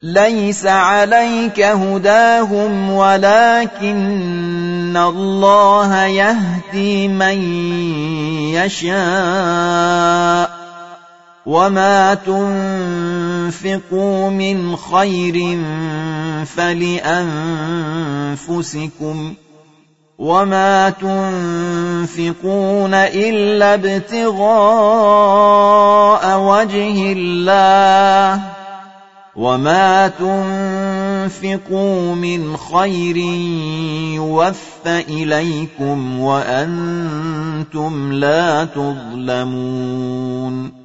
ليس عليك هداهم ولكن الله يهدي من يشاء وما تنفقوا من خير فلأنفسكم وما تنفقون إلا ابتغاء وجه الله وما تنفقوا من خير يوفى إليكم وأنتم لا تظلمون